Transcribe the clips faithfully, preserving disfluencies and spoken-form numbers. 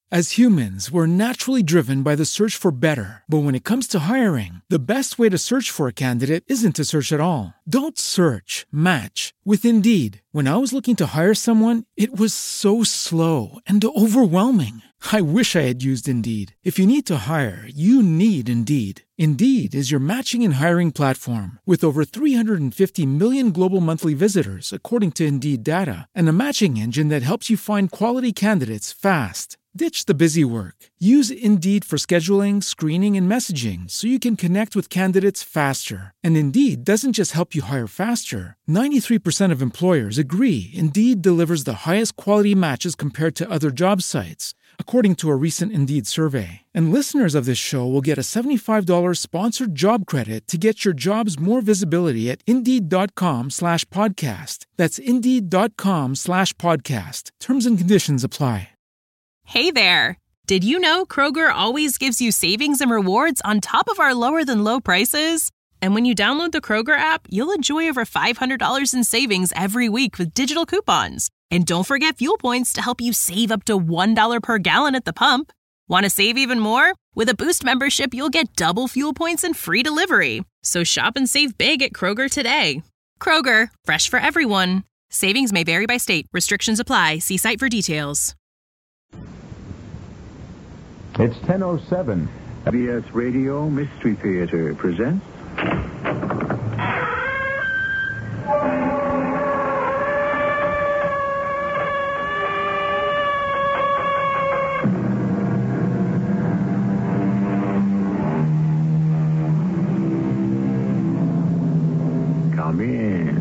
As humans, we're naturally driven by the search for better. But when it comes to hiring, the best way to search for a candidate isn't to search at all. Don't search, match with Indeed. When I was looking to hire someone, it was so slow and overwhelming. I wish I had used Indeed. If you need to hire, you need Indeed. Indeed is your matching and hiring platform with over three hundred fifty million global monthly visitors, according to Indeed data, and a matching engine that helps you find quality candidates fast. Ditch the busy work. Use Indeed for scheduling, screening, and messaging so you can connect with candidates faster. And Indeed doesn't just help you hire faster. ninety-three percent of employers agree Indeed delivers the highest quality matches compared to other job sites, according to a recent Indeed survey. And listeners of this show will get a seventy-five dollars sponsored job credit to get your jobs more visibility at Indeed.com slash podcast. That's Indeed.com slash podcast. Terms and conditions apply. Hey there! Did you know Kroger always gives you savings and rewards on top of our lower-than-low prices? And when you download the Kroger app, you'll enjoy over five hundred dollars in savings every week with digital coupons. And don't forget fuel points to help you save up to one dollar per gallon at the pump. Want to save even more? With a Boost membership, you'll get double fuel points and free delivery. So shop and save big at Kroger today. Kroger, fresh for everyone. Savings may vary by state. Restrictions apply. See site for details. It's ten oh seven. B S Radio Mystery Theater presents... Come in.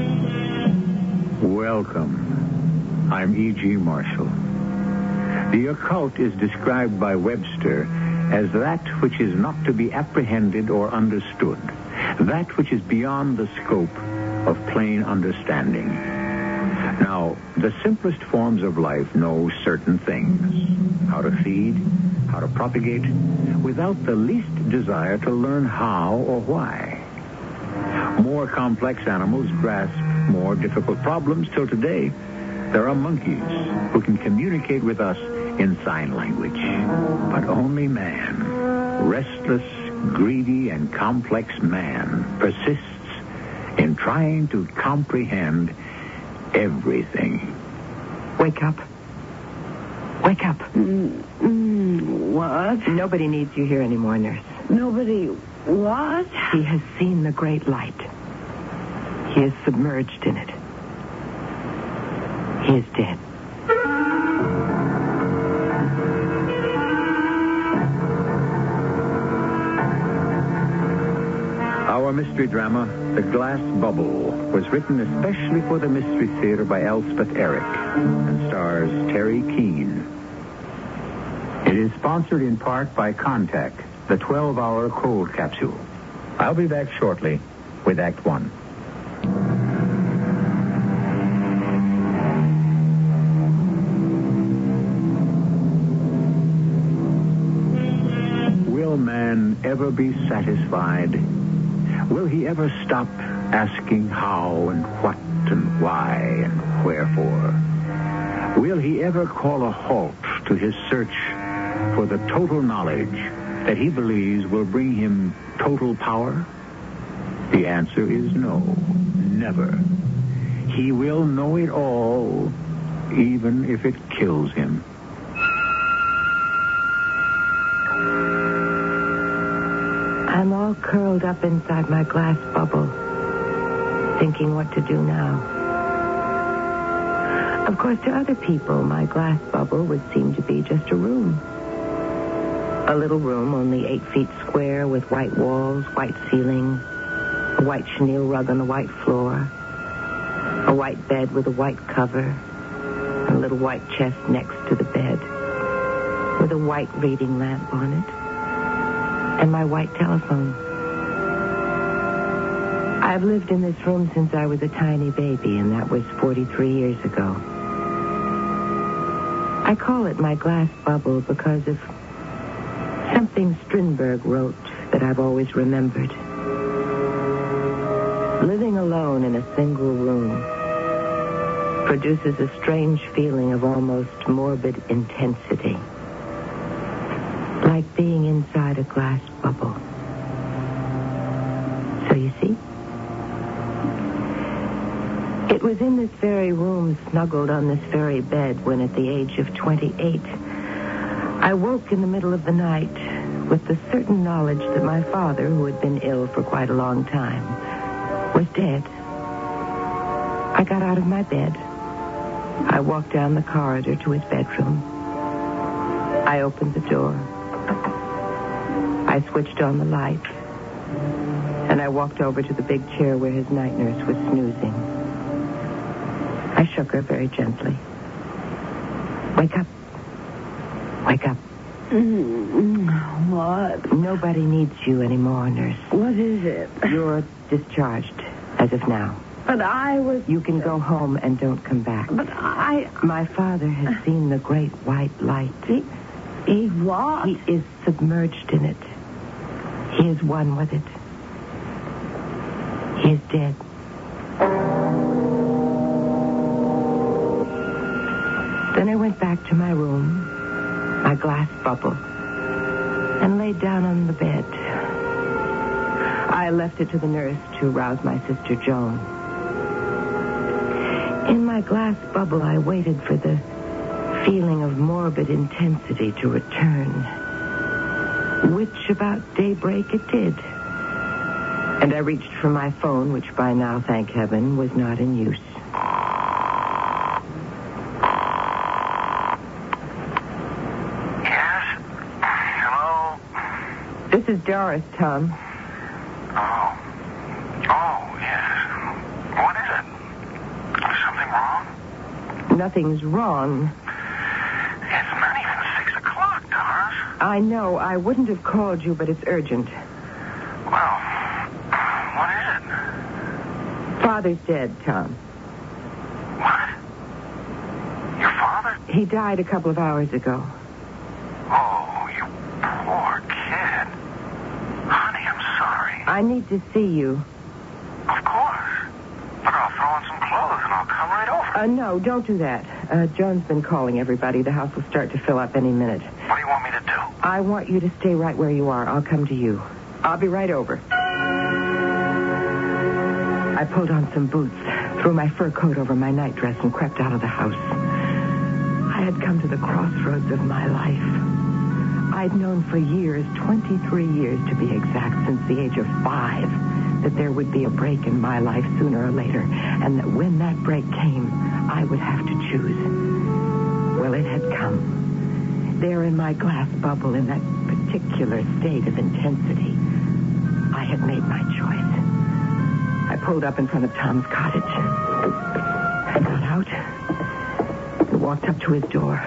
Welcome. I'm E G. Marshall. The occult is described by Webster as that which is not to be apprehended or understood, that which is beyond the scope of plain understanding. Now, the simplest forms of life know certain things, how to feed, how to propagate, without the least desire to learn how or why. More complex animals grasp more difficult problems till today. There are monkeys who can communicate with us in sign language. But only man, restless, greedy, and complex man, persists in trying to comprehend everything. Wake up. Wake up. Mm, mm, what? Nobody needs you here anymore, nurse. Nobody what? He has seen the great light. He is submerged in it. He is dead. Our mystery drama, The Glass Bubble, was written especially for the Mystery Theater by Elspeth Eric and stars Terry Keane. It is sponsored in part by Contact, the twelve-hour cold capsule. I'll be back shortly with Act One. Will man ever be satisfied? Will he ever stop asking how and what and why and wherefore? Will he ever call a halt to his search for the total knowledge that he believes will bring him total power? The answer is no, never. He will know it all, even if it kills him. I'm all curled up inside my glass bubble, thinking what to do now. Of course, to other people, my glass bubble would seem to be just a room. A little room, only eight feet square, with white walls, white ceiling, a white chenille rug on the white floor, a white bed with a white cover, a little white chest next to the bed, with a white reading lamp on it, and my white telephone. I've lived in this room since I was a tiny baby, and that was forty-three years ago. I call it my glass bubble because of something Strindberg wrote that I've always remembered. Living alone in a single room produces a strange feeling of almost morbid intensity. like being inside a glass bubble. So you see? It was in this very room, snuggled on this very bed, when at the age of twenty-eight, I woke in the middle of the night with the certain knowledge that my father, who had been ill for quite a long time, was dead. I got out of my bed. I walked down the corridor to his bedroom. I opened the door. I switched on the light. And I walked over to the big chair where his night nurse was snoozing. I shook her very gently. Wake up. Wake up. Mm, what? Nobody needs you anymore, nurse. What is it? You're discharged, as of now. But I was... You can go home and don't come back. But I... My father has seen the great white light. He... He what? He is submerged in it. He is one with it. He is dead. Then I went back to my room, my glass bubble, and laid down on the bed. I left it to the nurse to rouse my sister Joan. In my glass bubble, I waited for the feeling of morbid intensity to return, which about daybreak it did. And I reached for my phone, which by now, thank heaven, was not in use. Yes? Hello? This is Doris, Tom. Oh. Oh, yes. What is it? Is something wrong? Nothing's wrong. It's not even six o'clock, Doris. I know. I wouldn't have called you, but it's urgent. Well, what is it? Father's dead, Tom. What? Your father? He died a couple of hours ago. Oh, you poor kid. Honey, I'm sorry. I need to see you. Of course. Look, I'll throw on some clothes and I'll come right over. Uh, no, don't do that. Uh, Joan's been calling everybody. The house will start to fill up any minute. What do you want me to do? I want you to stay right where you are. I'll come to you. I'll be right over. I pulled on some boots, threw my fur coat over my nightdress, and crept out of the house. I had come to the crossroads of my life. I'd known for years, twenty-three years to be exact, since the age of five, that there would be a break in my life sooner or later, and that when that break came, I would have to choose. Well, it had come. There in my glass bubble, in that particular state of intensity, I had made my choice. I pulled up in front of Tom's cottage. I got out and walked up to his door.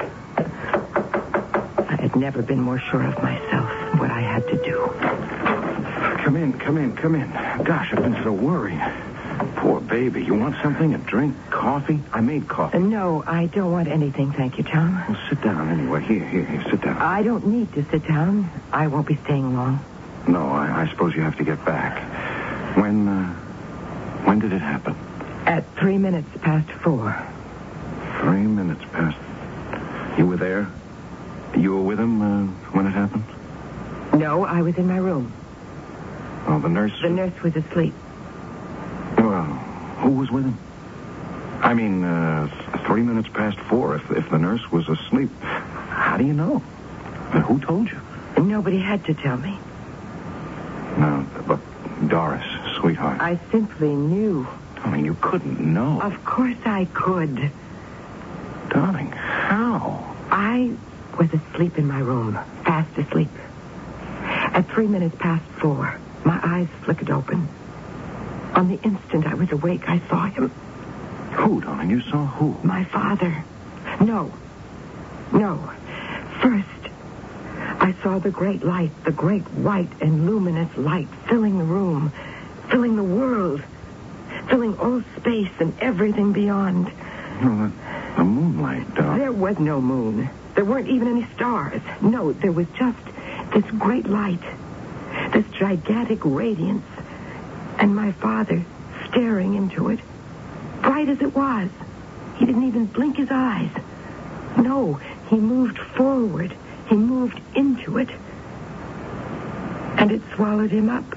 I had never been more sure of myself and what I had to do. Come in, come in, come in. Gosh, I've been so worried. Poor baby. You want something? A drink? Coffee? I made coffee. Uh, no, I don't want anything, thank you, Tom. Well, sit down anyway. Here, here, here. Sit down. I don't need to sit down. I won't be staying long. No, I, I suppose you have to get back. When, uh, when did it happen? At three minutes past four. Three minutes past. You were there? You were with him uh, when it happened? No, I was in my room. Oh, the nurse... The nurse was asleep. Well, who was with him? I mean, uh, three minutes past four, if, if the nurse was asleep. How do you know? Uh, who told you? Nobody had to tell me. No, but Doris, sweetheart. I simply knew. Darling, you couldn't know. Of course I could. Darling, how? I was asleep in my room, fast asleep. At three minutes past four, my eyes flickered open. On the instant I was awake, I saw him. Who, darling? You saw who? My father. No. No. First, I saw the great light, the great white and luminous light filling the room, filling the world, filling all space and everything beyond. Oh, the, the moonlight, darling. There was no moon. There weren't even any stars. No, there was just this great light, this gigantic radiance, and my father staring into it, bright as it was. He didn't even blink his eyes. No, he moved forward. He moved into it, and it swallowed him up.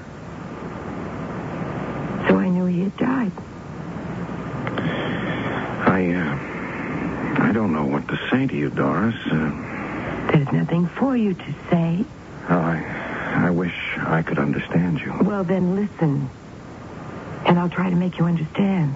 So I knew he had died. I, uh, I don't know what to say to you, Doris. Uh, There's nothing for you to say. well, I, I wish I could understand you. Well, then listen, and I'll try to make you understand.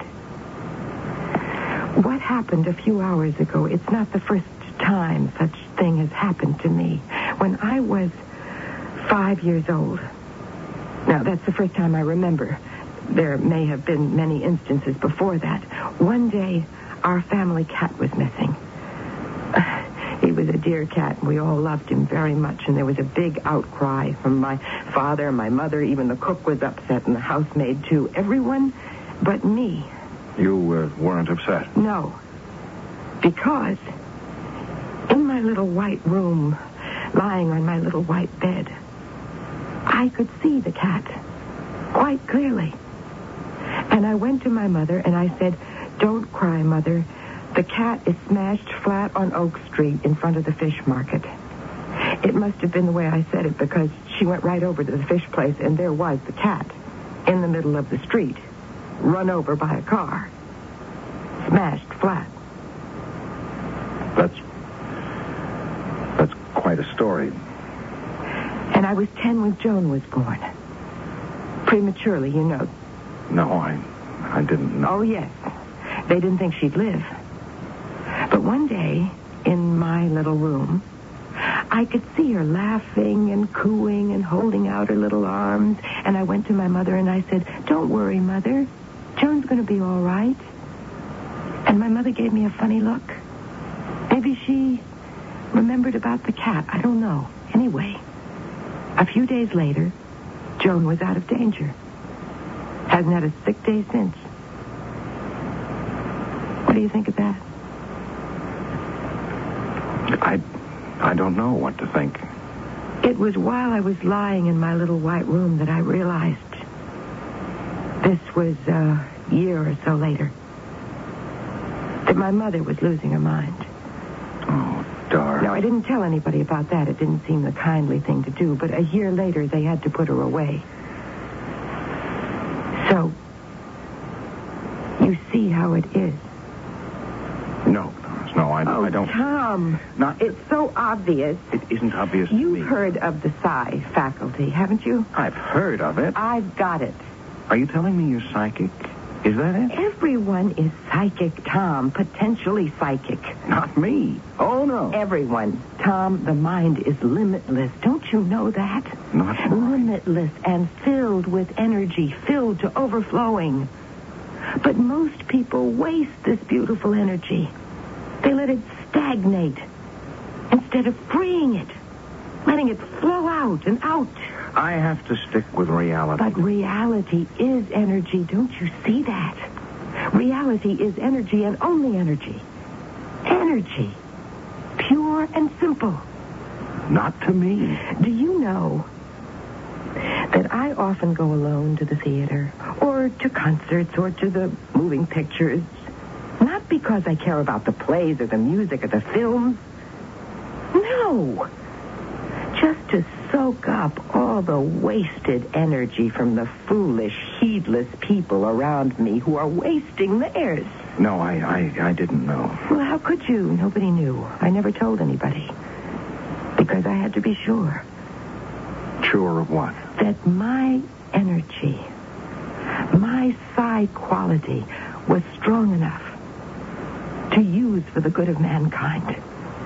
What happened a few hours ago, it's not the first time such thing has happened to me. When I was five years old. Now, that's the first time I remember. There may have been many instances before that. One day, our family cat was missing. He was a dear cat, and we all loved him very much, and there was a big outcry from my father, my mother, even the cook was upset, and the housemaid, too. Everyone but me. You uh, weren't upset? No. Because in my little white room, lying on my little white bed, I could see the cat quite clearly. And I went to my mother and I said, "Don't cry, Mother. The cat is smashed flat on Oak Street in front of the fish market." It must have been the way I said it, because she went right over to the fish place, and there was the cat in the middle of the street, run over by a car, smashed flat. That's... that's quite a story. And I was ten when Joan was born. Prematurely, you know. No, I... I didn't know. Oh, yes. They didn't think she'd live. But one day, in my little room, I could see her laughing and cooing and holding out her little arms. And I went to my mother and I said, "Don't worry, Mother. Joan's going to be all right." And my mother gave me a funny look. Maybe she remembered about the cat. I don't know. Anyway, a few days later, Joan was out of danger. Hasn't had a sick day since. What do you think of that? I... I don't know what to think. It was while I was lying in my little white room that I realized. This was a year or so later. That my mother was losing her mind. Oh, Doris. Now, I didn't tell anybody about that. It didn't seem the kindly thing to do. But a year later, they had to put her away. So, you see how it is. No, Doris, no, I, Oh, I don't... Tom. Not... It's so obvious. It isn't obvious to You've me. heard of the psi faculty, haven't you? I've heard of it. I've got it. Are you telling me you're psychic? Is that it? Everyone is psychic, Tom. Potentially psychic. Not me. Oh, no. Everyone. Tom, the mind is limitless. Don't you know that? Not mine. Limitless and filled with energy, filled to overflowing. But most people waste this beautiful energy. They let it stagnate instead of freeing it, letting it flow out and out. I have to stick with reality. But reality is energy. Don't you see that? Reality is energy and only energy. Energy. Pure and simple. Not to me. Do you know that I often go alone to the theater or to concerts or to the moving pictures? Not because I care about the plays or the music or the films. No. Just to soak up all the wasted energy from the foolish, heedless people around me who are wasting theirs. No, I, I, I didn't know. Well, how could you? Nobody knew. I never told anybody. Because I had to be sure. Sure of what? That my energy, my psi quality, was strong enough to use for the good of mankind.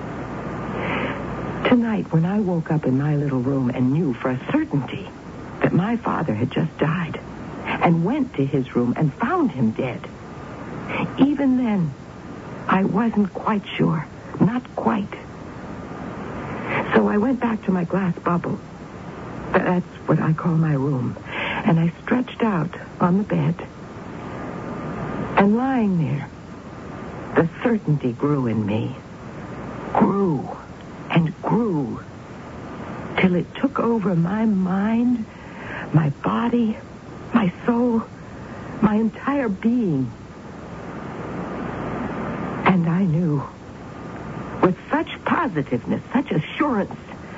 Tonight, when I woke up in my little room and knew for a certainty that my father had just died, and went to his room and found him dead, even then, I wasn't quite sure. Not quite. So I went back to my glass bubble. That's what I call my room. And I stretched out on the bed. And lying there, the certainty grew in me. Grew and grew till it took over my mind, my body, my soul, my entire being. And I knew, with such positiveness, such assurance.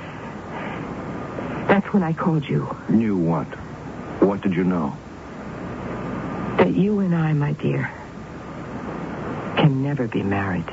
That's when I called you. Knew what? What did you know? That you and I, my dear, can never be married.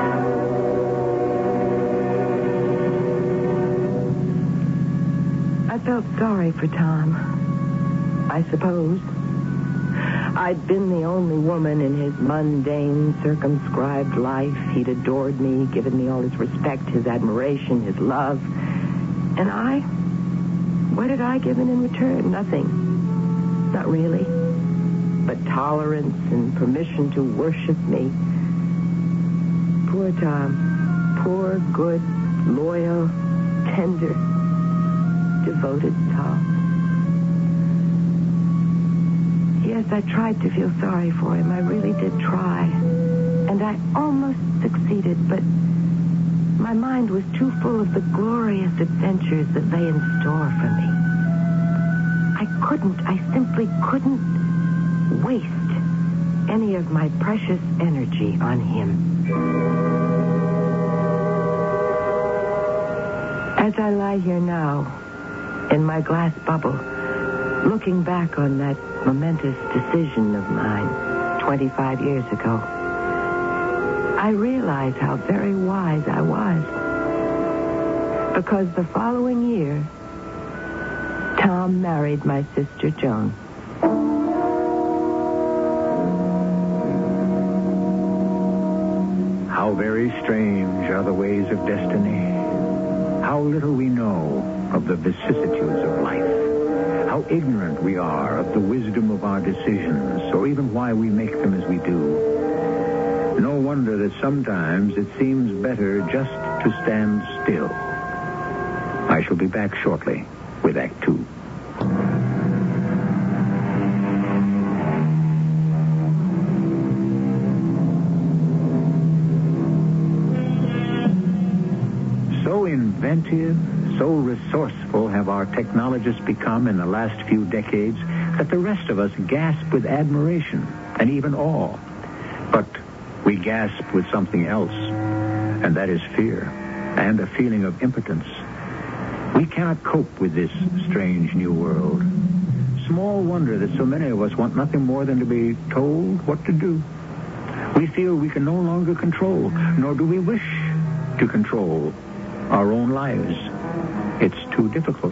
I felt sorry for Tom, I suppose. I'd been the only woman in his mundane, circumscribed life. He'd adored me, given me all his respect, his admiration, his love. And I? What had I given in return? Nothing. Not really. But tolerance and permission to worship me. Poor Tom. Poor, good, loyal, tender, devoted Tom. Yes, I tried to feel sorry for him. I really did try. And I almost succeeded, but my mind was too full of the glorious adventures that lay in store for me. I couldn't, I simply couldn't waste any of my precious energy on him. As I lie here now, in my glass bubble, looking back on that momentous decision of mine twenty-five years ago, I realize how very wise I was. Because the following year, Tom married my sister Joan. How very strange are the ways of destiny. How little we know of the vicissitudes of life. How ignorant we are of the wisdom of our decisions, or even why we make them as we do. No wonder that sometimes it seems better just to stand still. I shall be back shortly with Act Two. So inventive, so resourceful have our technologists become in the last few decades that the rest of us gasp with admiration and even awe. But we gasp with something else, and that is fear and a feeling of impotence. We cannot cope with this strange new world. Small wonder that so many of us want nothing more than to be told what to do. We feel we can no longer control, nor do we wish to control our own lives. It's too difficult.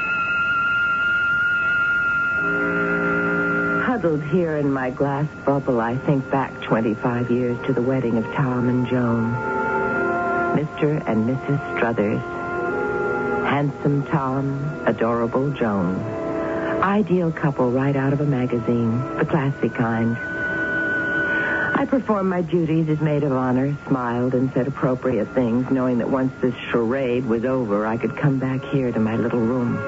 Huddled here in my glass bubble, I think back twenty-five years to the wedding of Tom and Joan. Mister and Missus Struthers. Handsome Tom, adorable Joan. Ideal couple right out of a magazine, the classy kind. I performed my duties as maid of honor, smiled and said appropriate things, knowing that once this charade was over, I could come back here to my little room.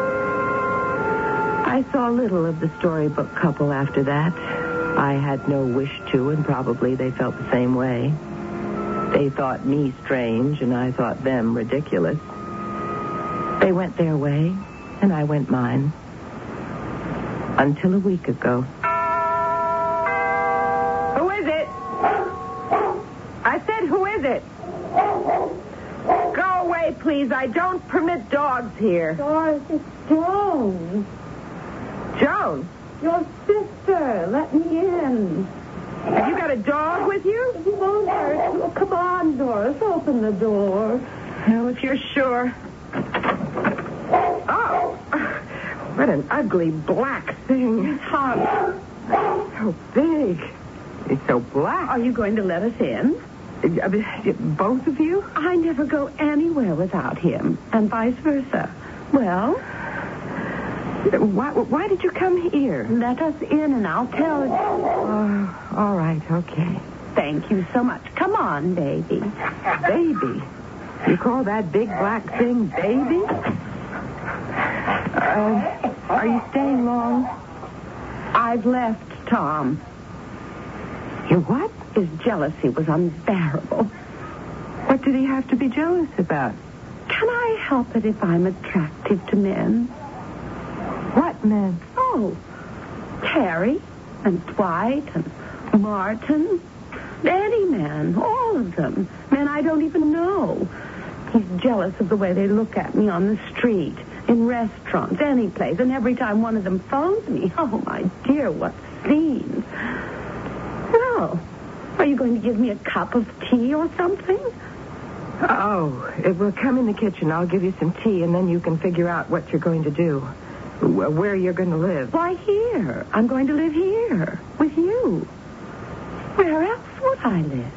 I saw little of the storybook couple after that. I had no wish to, and probably they felt the same way. They thought me strange, and I thought them ridiculous. They went their way, and I went mine. Until a week ago. Who is it? I said, who is it? Go away, please. I don't permit dogs here. Doris, it's Joan. Joan? Your sister. Let me in. Have you got a dog with you? It won't hurt you. Come on, Doris. Open the door. Well, if you're sure. Oh, what an ugly black thing. It's hot. So big. It's so black. Are you going to let us in? Both of you? I never go anywhere without him, and vice versa. Well, why, why did you come here? Let us in, and I'll tell you. Oh, all right, okay. Thank you so much. Come on, baby. Baby? You call that big black thing baby? Uh, are you staying long? I've left Tom. You what? His jealousy was unbearable. What did he have to be jealous about? Can I help it if I'm attractive to men? What men? Oh, Terry and Dwight and Martin. Any men, all of them. Men I don't even know. He's jealous of the way they look at me on the street, in restaurants, any place. And every time one of them phones me, oh, my dear, what scenes. Well, are you going to give me a cup of tea or something? Oh, it will come in the kitchen. I'll give you some tea, and then you can figure out what you're going to do, where you're going to live. Why, here. I'm going to live here with you. Where else would I live?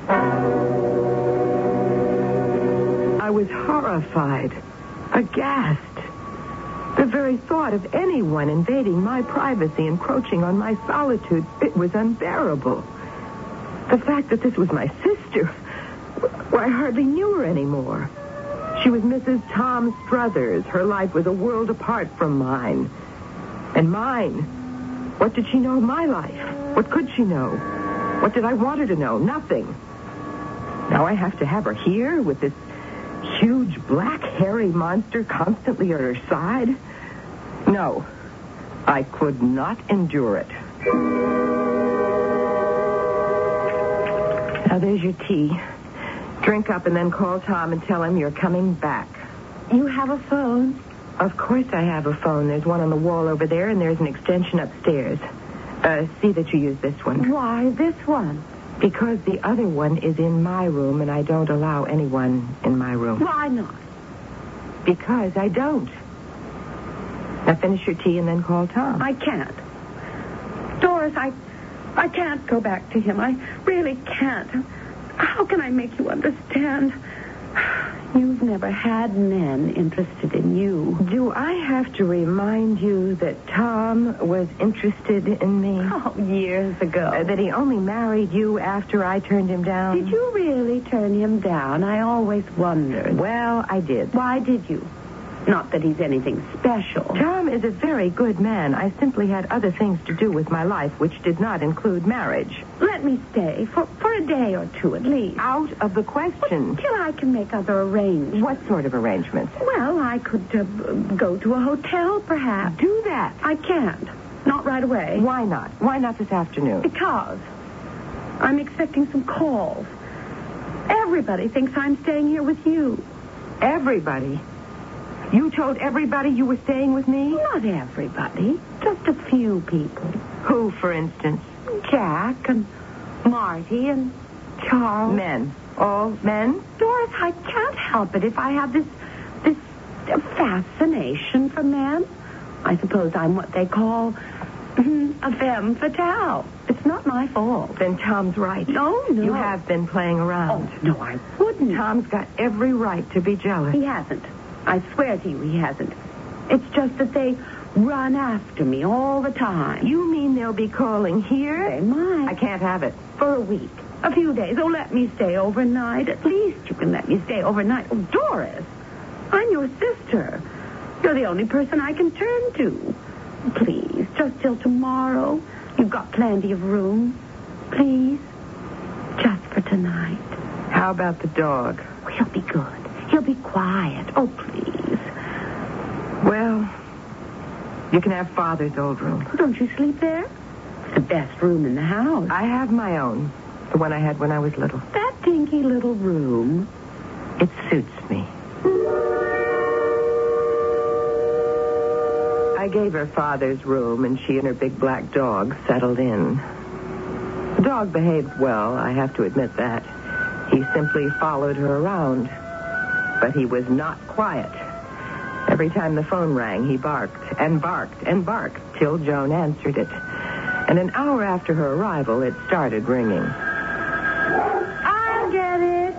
I was horrified, aghast. The very thought of anyone invading my privacy, encroaching on my solitude, it was unbearable. The fact that this was my sister, well, I hardly knew her anymore. She was Missus Tom Struthers. Her life was a world apart from mine. And mine, what did she know of my life? What could she know? What did I want her to know? Nothing. Now I have to have her here with this huge, black, hairy monster constantly at her side? No, I could not endure it. Now, there's your tea. Drink up and then call Tom and tell him you're coming back. You have a phone? Of course I have a phone. There's one on the wall over there, and there's an extension upstairs. Uh, see that you use this one. Why this one? Because the other one is in my room, and I don't allow anyone in my room. Why not? Because I don't. Now finish your tea and then call Tom. I can't. Doris, I, I can't go back to him. I really can't. How can I make you understand? You've never had men interested in you. Do I have to remind you that Tom was interested in me? Oh, years ago. Uh, that he only married you after I turned him down? Did you really turn him down? I always wondered. Well, I did. Why did you? Not that he's anything special. Tom is a very good man. I simply had other things to do with my life, which did not include marriage. Let me stay for, for a day or two at least. Out of the question. Till I can make other arrangements. What sort of arrangements? Well, I could uh, go to a hotel, perhaps. Do that. I can't. Not right away. Why not? Why not this afternoon? Because I'm expecting some calls. Everybody thinks I'm staying here with you. Everybody? You told everybody you were staying with me? Not everybody. Just a few people. Who, for instance? Jack and Marty and Charles. Men. All men? Doris, I can't help it if I have this, this fascination for men. I suppose I'm what they call a femme fatale. It's not my fault. Then Tom's right. No, no. You have been playing around. Oh, no, I wouldn't. Tom's got every right to be jealous. He hasn't. I swear to you he hasn't. It's just that they run after me all the time. You mean they'll be calling here? They might. I can't have it. For a week. A few days. Oh, let me stay overnight. At least you can let me stay overnight. Oh, Doris, I'm your sister. You're the only person I can turn to. Please, just till tomorrow. You've got plenty of room. Please, just for tonight. How about the dog? Oh, he'll be good. He'll be quiet. Oh, please. Well, you can have Father's old room. Don't you sleep there? It's the best room in the house. I have my own. The one I had when I was little. That dinky little room. It suits me. I gave her Father's room, and she and her big black dog settled in. The dog behaved well, I have to admit that. He simply followed her around. But he was not quiet. Every time the phone rang, he barked and barked and barked till Joan answered it. And an hour after her arrival, it started ringing. I get it.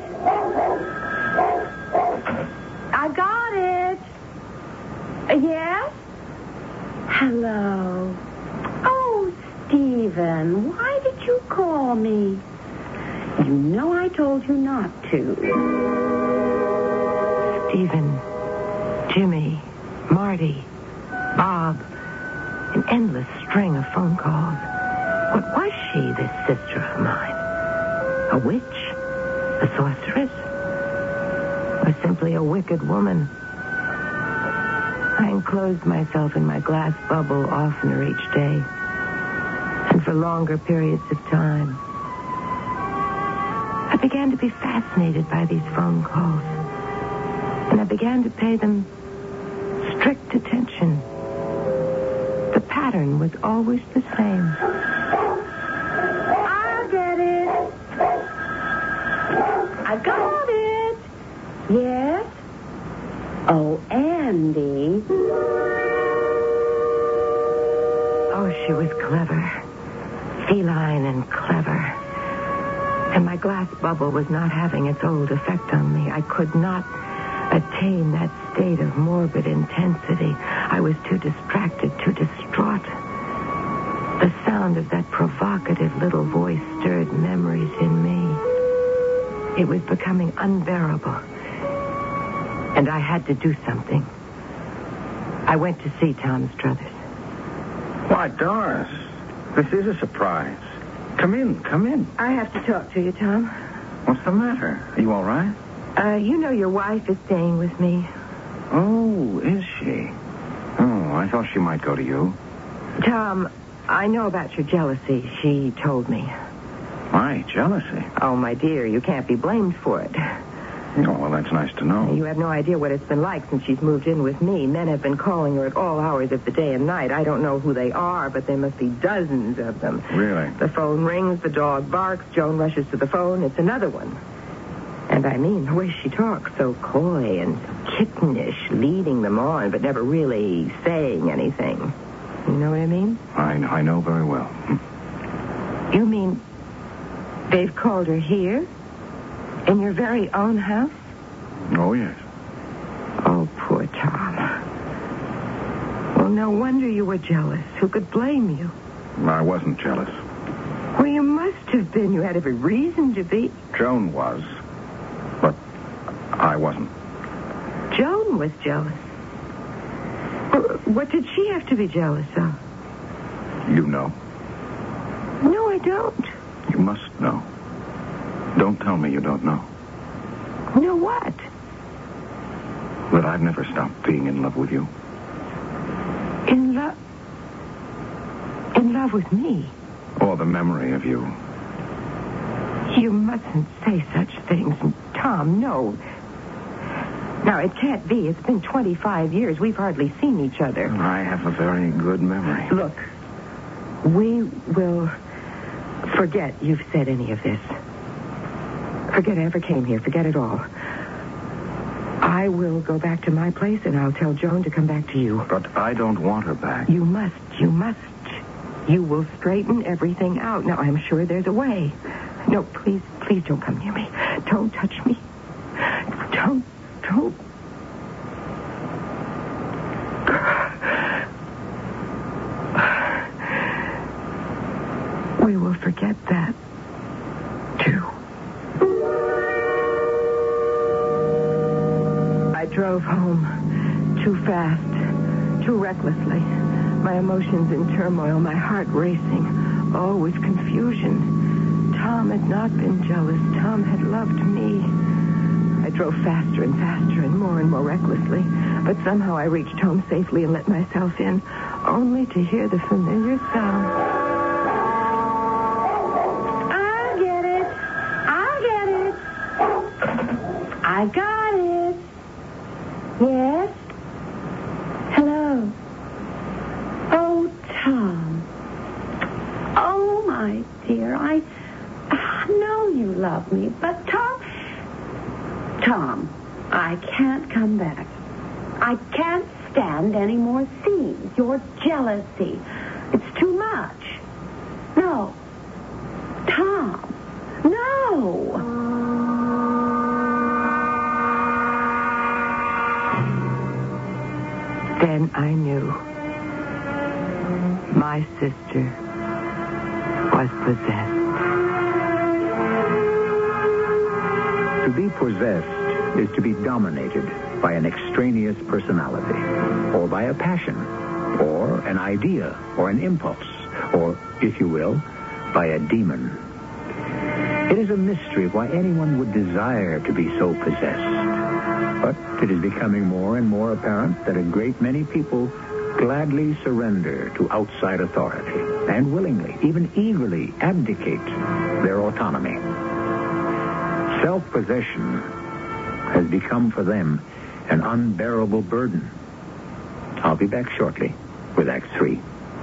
I got it. Uh, yes? Hello. Oh, Stephen, why did you call me? You know I told you not to. Stephen, Jimmy, Marty, Bob, an endless string of phone calls. What was she, this sister of mine? A witch? A sorceress? Or simply a wicked woman? I enclosed myself in my glass bubble oftener each day, and for longer periods of time. I began to be fascinated by these phone calls. and I began to pay them strict attention. The pattern was always the same. I'll get it. I got it. Yes? Oh, Andy. Oh, she was clever. Feline and clever. And my glass bubble was not having its old effect on me. I could not attain that state of morbid intensity. I was too distracted, too distraught. The sound of that provocative little voice stirred memories in me. It was becoming unbearable. And I had to do something. I went to see Tom Struthers. Why, Doris, this is a surprise. Come in, come in. I have to talk to you, Tom. What's the matter? Are you all right? Uh, you know your wife is staying with me. Oh, is she? Oh, I thought she might go to you. Tom, I know about your jealousy. She told me. Why, jealousy? Oh, my dear, you can't be blamed for it. Oh, well, that's nice to know. You have no idea what it's been like since she's moved in with me. Men have been calling her at all hours of the day and night. I don't know who they are, but there must be dozens of them. Really? The phone rings, the dog barks, Joan rushes to the phone, it's another one. And I mean, the way she talks, so coy and kittenish, leading them on, but never really saying anything. You know what I mean? I, I know very well. You mean they've called her here? In your very own house? Oh, yes. Oh, poor Tom. Well, no wonder you were jealous. Who could blame you? I wasn't jealous. Well, you must have been. You had every reason to be. Joan was, but I wasn't. Joan was jealous. Well, what did she have to be jealous of? You know. No, I don't. You must know. Don't tell me you don't know. Know what? That I've never stopped being in love with you. In love? In love with me? Or the memory of you. You mustn't say such things. Tom, no. Now, it can't be. It's been twenty-five years. We've hardly seen each other. I have a very good memory. Look, we will forget you've said any of this. Forget I ever came here. Forget it all. I will go back to my place, and I'll tell Joan to come back to you. But I don't want her back. You must. You must. You will straighten everything out. Now, I'm sure there's a way. No, please, please don't come near me. Don't touch me. Don't, don't. We will forget that, too. I drove home too fast, too recklessly. My emotions in turmoil, my heart racing, all with confusion. Tom had not been jealous. Tom had loved me. I drove faster and faster and more and more recklessly, but somehow I reached home safely and let myself in, only to hear the familiar sound. I'll get it. I'll get it. I got it. Yes? Hello? Oh, Tom. Oh, my dear, I, I know you love me, but Tom... Tom, I can't come back. I can't stand any more scenes. Your jealousy. It's too much. No. Tom. No. Then I knew my sister was possessed. To be possessed is to be dominated by an extraneous personality, or by a passion, or an idea, or an impulse, or, if you will, by a demon. It is a mystery why anyone would desire to be so possessed. But it is becoming more and more apparent that a great many people gladly surrender to outside authority and willingly, even eagerly, abdicate their autonomy. Self-possession has become for them an unbearable burden. I'll be back shortly with Act Three.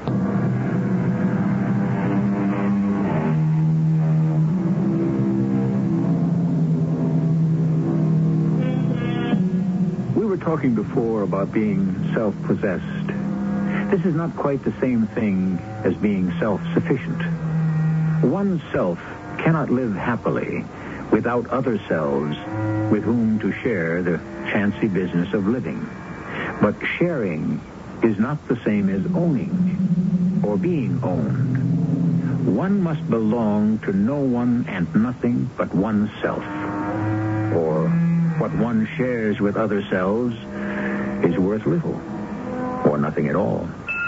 We were talking before about being self-possessed. This is not quite the same thing as being self-sufficient. One self cannot live happily without other selves with whom to share the chancy business of living. But sharing is not the same as owning or being owned. One must belong to no one and nothing but oneself. Or what one shares with other selves is worth little or nothing at all.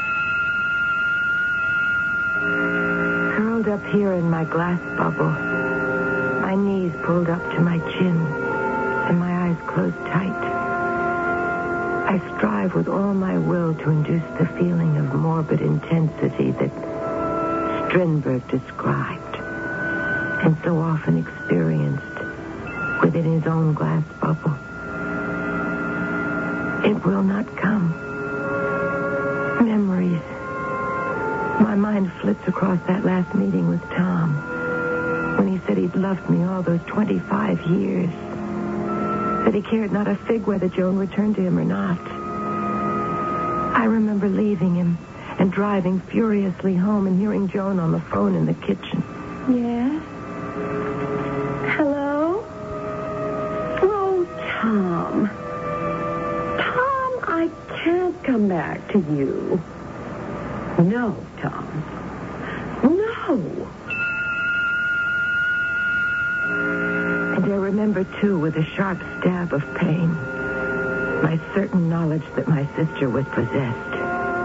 Curled up here in my glass bubble, my knees pulled up to my chin, and my eyes closed tight. I strive with all my will to induce the feeling of morbid intensity that Strindberg described and so often experienced within his own glass bubble. It will not come. Memories. My mind flits across that last meeting with Tom when he said he'd loved me all those twenty-five years. That he cared not a fig whether Joan returned to him or not. I remember leaving him and driving furiously home and hearing Joan on the phone in the kitchen. Yes? Hello? Oh, Tom. Tom, I can't come back to you. No, Tom. No. And I remember, too, with a sharp stab of pain, my certain knowledge that my sister was possessed.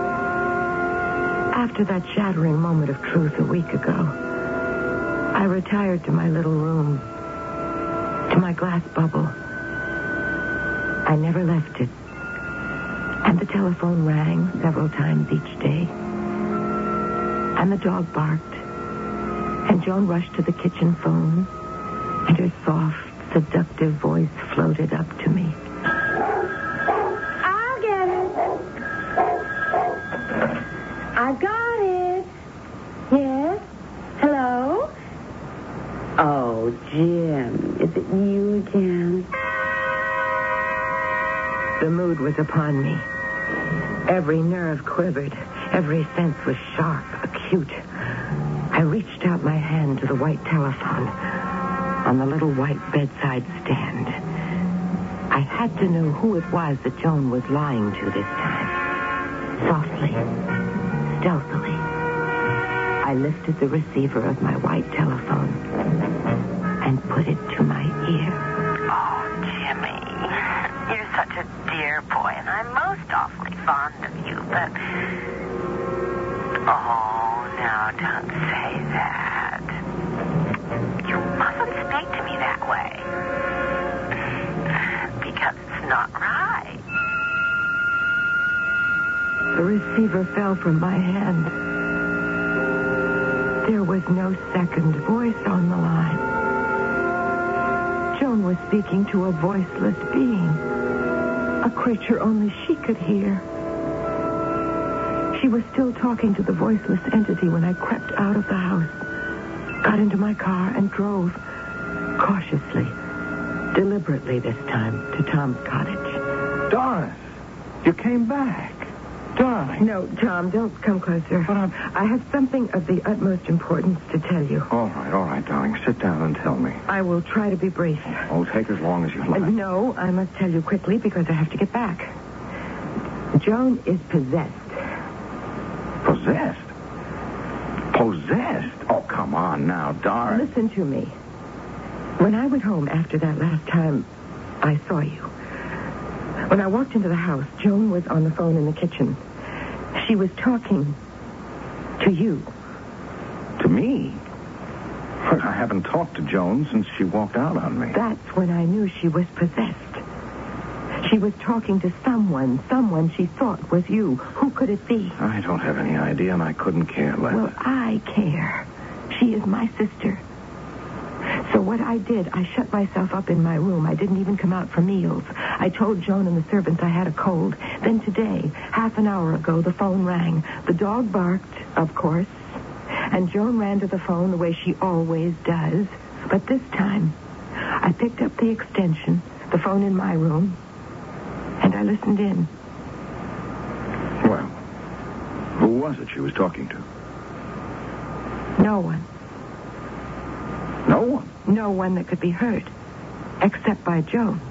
After that shattering moment of truth a week ago, I retired to my little room, to my glass bubble. I never left it. And the telephone rang several times each day. And the dog barked. And Joan rushed to the kitchen phone, and her soft, seductive voice floated up to me. I'll get it. I got it. Yes? Hello? Oh, Jim, is it you again? The mood was upon me. Every nerve quivered. Every sense was sharp, acute. I reached out my hand to the white telephone on the little white bedside stand. I had to know who it was that Joan was lying to this time. Softly, stealthily, I lifted the receiver of my white telephone and put it to my ear. Oh, Jimmy, you're such a dear boy, and I'm most awfully fond of you, but... Oh, now don't say that. You mustn't speak to me that way. Because it's not right. The receiver fell from my hand. There was no second voice on the line. Joan was speaking to a voiceless being, a creature only she could hear. She was still talking to the voiceless entity when I crept out of the house, got into my car, and drove cautiously, deliberately this time, to Tom's cottage. Doris, you came back. Darling. No, Tom, don't come closer. But I'm... I have something of the utmost importance to tell you. All right, all right, darling. Sit down and tell me. I will try to be brief. Oh, take as long as you like. Uh, no, I must tell you quickly because I have to get back. Joan is possessed. Possessed? Possessed? Oh, come on now, Doris. Listen to me. When I went home after that last time I saw you, when I walked into the house, Joan was on the phone in the kitchen. She was talking to you. To me? But I haven't talked to Joan since she walked out on me. That's when I knew she was possessed. She was talking to someone, someone she thought was you. Who could it be? I don't have any idea, and I couldn't care less. Well, I care. She is my sister. So what I did, I shut myself up in my room. I didn't even come out for meals. I told Joan and the servants I had a cold. Then today, half an hour ago, the phone rang. The dog barked, of course. And Joan ran to the phone the way she always does. But this time, I picked up the extension, the phone in my room, and I listened in. Well, who was it she was talking to? No one. No one? No one that could be heard, except by Joan.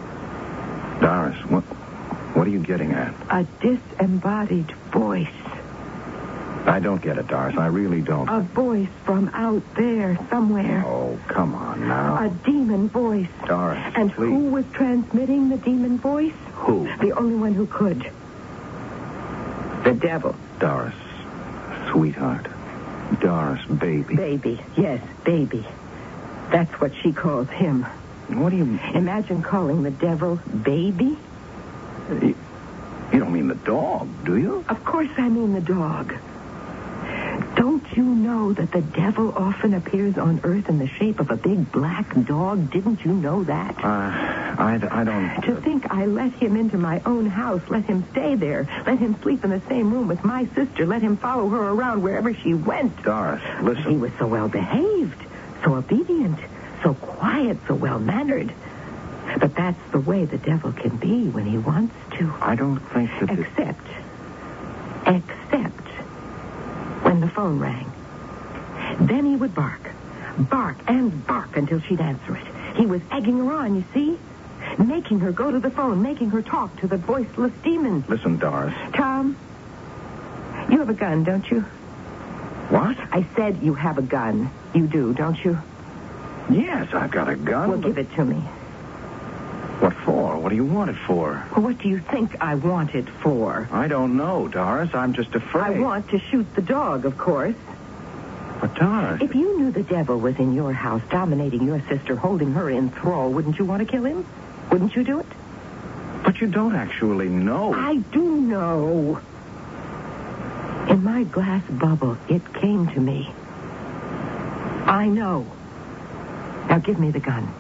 Doris, what, what are you getting at? A disembodied voice. I don't get it, Doris. I really don't. A voice from out there somewhere. Oh, come on now. A demon voice. Doris, And please. who was transmitting the demon voice? Who? The only one who could. The devil. Doris, sweetheart. Doris, baby. Baby. Yes, baby. That's what she calls him. What do you... Imagine calling the devil baby. You, you don't mean the dog, do you? Of course I mean the dog. Don't you know that the devil often appears on Earth in the shape of a big black dog? Didn't you know that? Uh, I, I don't... To think I let him into my own house, let him stay there, let him sleep in the same room with my sister, let him follow her around wherever she went. Doris, listen. He was so well behaved, so obedient, so quiet, so well mannered. But that's the way the devil can be when he wants to. I don't think that... the- Except, except when the phone rang. Then he would bark, bark and bark until she'd answer it. He was egging her on, you see? Making her go to the phone, making her talk to the voiceless demon. Listen, Doris. Tom, you have a gun, don't you? What? I said you have a gun. You do, don't you? Yes, I've got a gun. Well, give it to me. What for? What do you want it for? Well, what do you think I want it for? I don't know, Doris. I'm just afraid. I want to shoot the dog, of course. But, Doris... If you knew the devil was in your house, dominating your sister, holding her in thrall, wouldn't you want to kill him? Wouldn't you do it? But you don't actually know. I do know. In my glass bubble, it came to me. I know. Now give me the gun.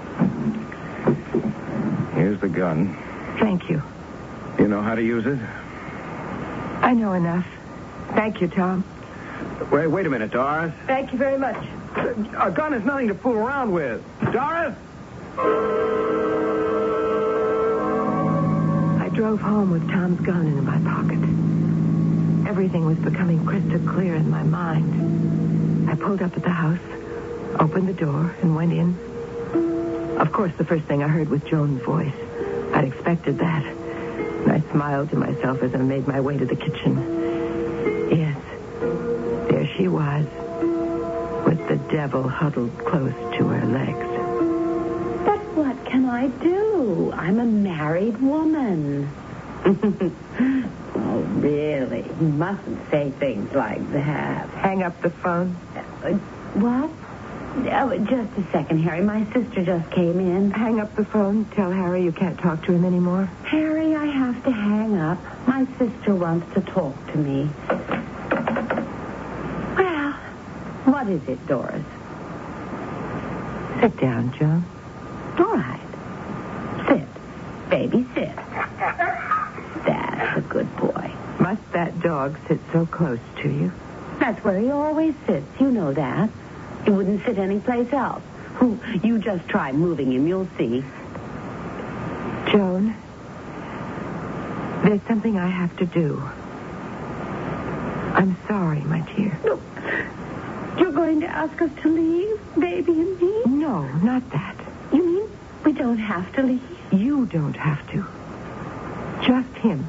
Here's the gun. Thank you. You know how to use it? I know enough. Thank you, Tom. Wait, wait a minute, Doris. Thank you very much. A gun is nothing to fool around with. Doris? I drove home with Tom's gun in my pocket. Everything was becoming crystal clear in my mind. I pulled up at the house, opened the door, and went in. Of course, the first thing I heard was Joan's voice. I'd expected that. And I smiled to myself as I made my way to the kitchen. Yes, there she was, with the devil huddled close to her legs. But what can I do? I'm a married woman. Oh, really? You mustn't say things like that. Hang up the phone. Uh, what? Oh, just a second, Harry. My sister just came in. Hang up the phone. Tell Harry you can't talk to him anymore. Harry, I have to hang up. My sister wants to talk to me. Well, what is it, Doris? Sit down, Joan. All right. Sit. Baby, sit. That's a good boy. Must that dog sit so close to you? That's where he always sits. You know that. He wouldn't sit anyplace else. Who? You just try moving him. You'll see. Joan, there's something I have to do. I'm sorry, my dear. No. You're going to ask us to leave, baby and me? No, not that. You mean we don't have to leave? You don't have to. Just him.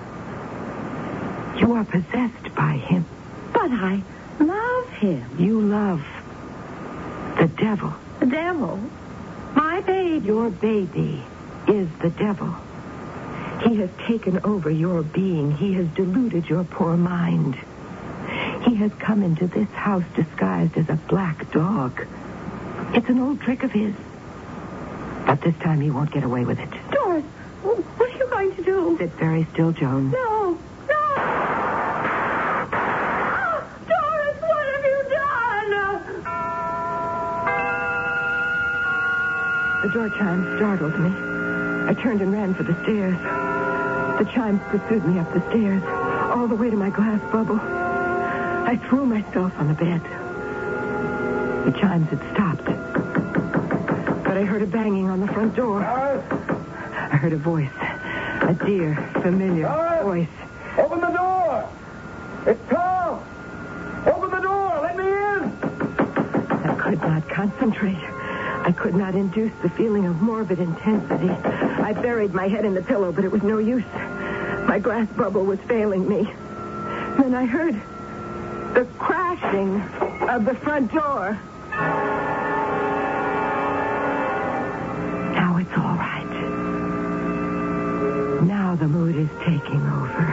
You are possessed by him. But I love him. You love the devil. The devil? My baby. Your baby is the devil. He has taken over your being. He has deluded your poor mind. He has come into this house disguised as a black dog. It's an old trick of his. But this time he won't get away with it. Doris, what are you going to do? Sit very still, Joan. No, no. Oh, Doris, what have you done? door chime startled me. I turned and ran for the stairs. The chimes pursued me up the stairs, all the way to my glass bubble. I threw myself on the bed. The chimes had stopped. But I heard a banging on the front door. I heard a voice. A dear, familiar voice. Open the door! It's Tom! Open the door! Let me in! I could not concentrate. I could not induce the feeling of morbid intensity. I buried my head in the pillow, but it was no use. My glass bubble was failing me. Then I heard the crashing of the front door. Now it's all right. Now the mood is taking over.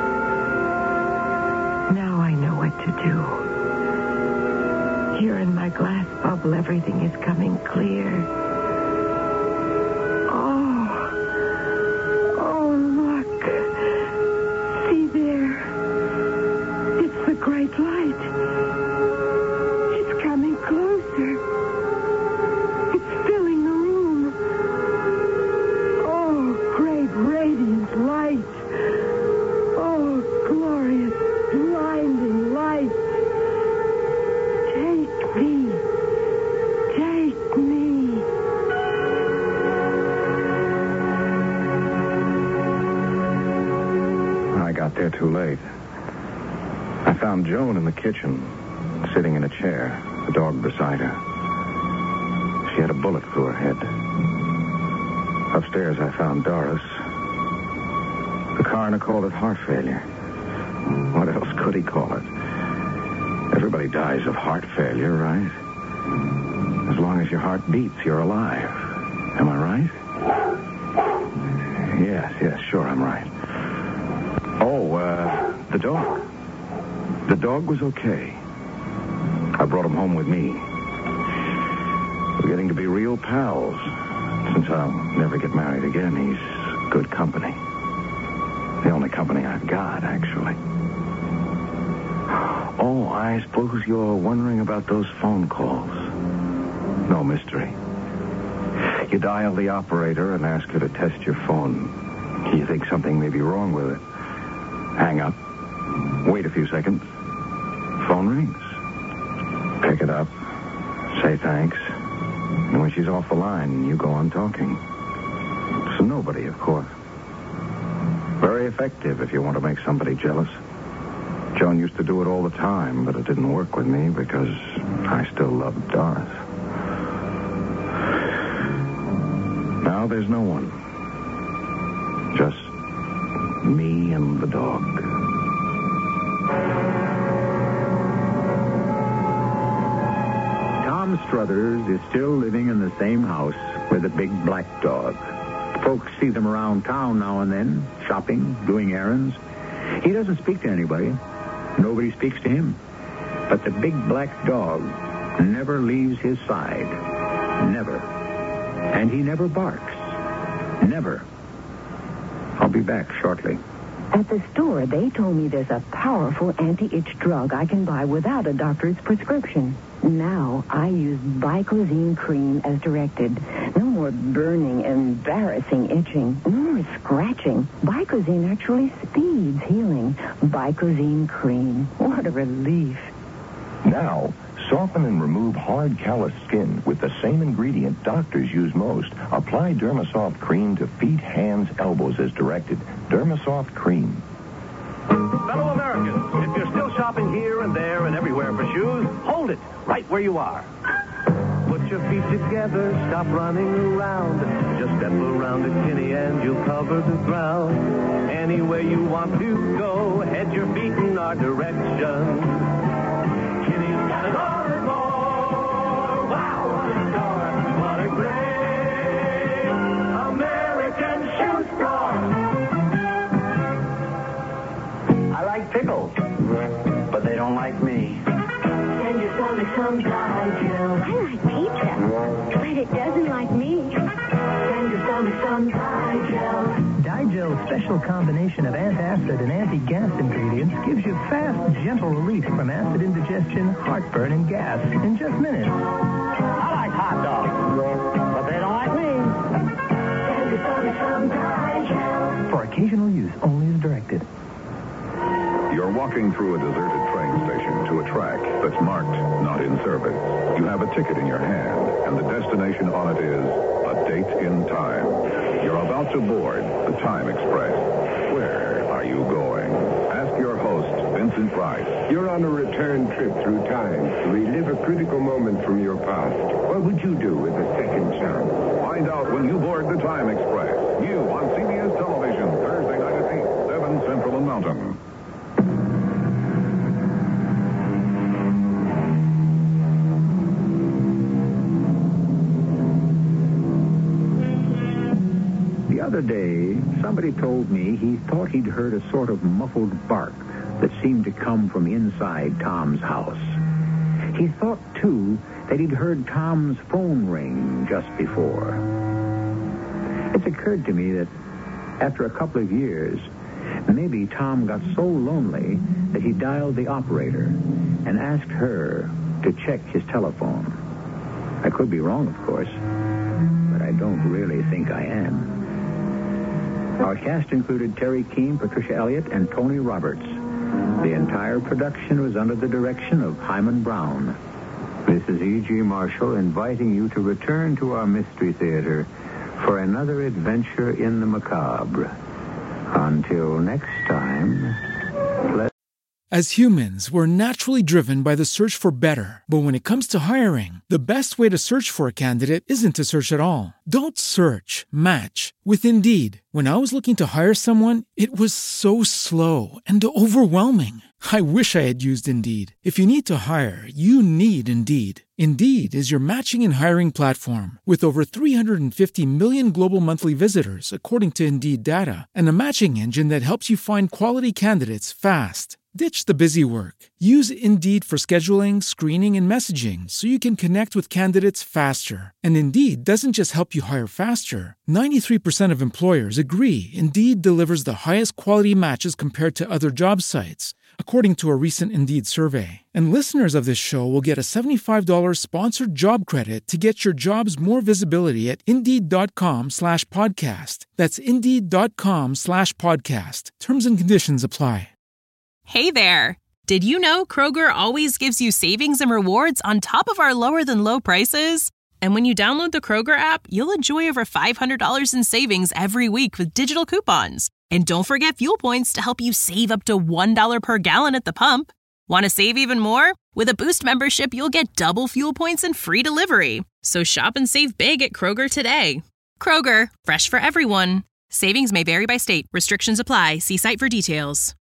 Now I know what to do. Here in my glass bubble, everything is coming clear. Oh. Oh, look. See there. It's the great light. It's coming closer. It's filling the room. Oh, great radiant light. Oh, glorious, blinding light. Take me. Take me. I got there too late. I found Joan in the kitchen, sitting in a chair, the dog beside her. She had a bullet through her head. Upstairs, I found Doris. The coroner called it heart failure. What else could he call it? Everybody dies of heart failure, right? As long as your heart beats, you're alive. Am I right? Yes, yes, sure, I'm right. Oh, uh, the dog. The dog was okay. I brought him home with me. We're getting to be real pals. Since I'll never get married again, he's good company. The only company I've got, actually. Oh, I suppose you're wondering about those phone calls. No mystery. You dial the operator and ask her to test your phone. You think something may be wrong with it. Hang up. Wait a few seconds. Phone rings. Pick it up. Say thanks. And when she's off the line, you go on talking. So nobody, of course. Very effective if you want to make somebody jealous. Joan used to do it all the time, but it didn't work with me because I still loved Doris. Now there's no one. Just me and the dog. Tom Struthers is still living in the same house with a big black dog. Folks see them around town now and then, shopping, doing errands. He doesn't speak to anybody. Nobody speaks to him. But the big black dog never leaves his side. Never. And he never barks. Never. I'll be back shortly. At the store, they told me there's a powerful anti-itch drug I can buy without a doctor's prescription. Now, I use Vicozine cream as directed. No more burning, embarrassing itching. No more scratching. Vicozine actually speeds healing. Vicozine cream. What a relief. Now, soften and remove hard, callous skin with the same ingredient doctors use most. Apply Dermasoft cream to feet, hands, elbows as directed. Dermasoft cream. Fellow Americans, if you're still shopping here and there and everywhere for shoes, hold it right where you are. Put your feet together, stop running around. Just step around to Kinney and you'll cover the ground. Anywhere you want to go, head your feet in our direction. Kinney's got it all and more. Wow, what a store. What a great American shoe store. I like pickles, but they don't like me. Send your stomach some Digel. I like pizza, but it doesn't like me. Send your stomach some Digel. Digel's special combination of antacid and anti-gas ingredients gives you fast, gentle relief from acid indigestion, heartburn, and gas in just minutes. I like hot dogs, but they don't like me. some Digel. For occasional use only as directed. You're walking through a deserted train station to a track that's marked not in service. You have a ticket in your hand, and the destination on it is a date in time. You're about to board the Time Express. Where are you going? Ask your host, Vincent Price. You're on a return trip through time to relive a critical moment from your past. What would you do with a second chance? Find out when you board the Time Express. New on C B S Television, Thursday night at eight, seven Central and Mountain. The other day, somebody told me he thought he'd heard a sort of muffled bark that seemed to come from inside Tom's house. He thought, too, that he'd heard Tom's phone ring just before. It's occurred to me that after a couple of years, maybe Tom got so lonely that he dialed the operator and asked her to check his telephone. I could be wrong, of course, but I don't really think I am. Our cast included Terry Keane, Patricia Elliott, and Tony Roberts. The entire production was under the direction of Hyman Brown. This is E G. Marshall inviting you to return to our Mystery Theater for another adventure in the macabre. Until next time, let... As humans, we're naturally driven by the search for better. But when it comes to hiring, the best way to search for a candidate isn't to search at all. Don't search, match with Indeed. When I was looking to hire someone, it was so slow and overwhelming. I wish I had used Indeed. If you need to hire, you need Indeed. Indeed is your matching and hiring platform with over three hundred fifty million global monthly visitors, according to Indeed data, and a matching engine that helps you find quality candidates fast. Ditch the busy work. Use Indeed for scheduling, screening, and messaging so you can connect with candidates faster. And Indeed doesn't just help you hire faster. ninety-three percent of employers agree Indeed delivers the highest quality matches compared to other job sites, according to a recent Indeed survey. And listeners of this show will get a seventy-five dollars sponsored job credit to get your jobs more visibility at Indeed.com slash podcast. That's Indeed.com slash podcast. Terms and conditions apply. Hey there! Did you know Kroger always gives you savings and rewards on top of our lower-than-low prices? And when you download the Kroger app, you'll enjoy over five hundred dollars in savings every week with digital coupons. And don't forget fuel points to help you save up to one dollar per gallon at the pump. Want to save even more? With a Boost membership, you'll get double fuel points and free delivery. So shop and save big at Kroger today. Kroger, fresh for everyone. Savings may vary by state. Restrictions apply. See site for details.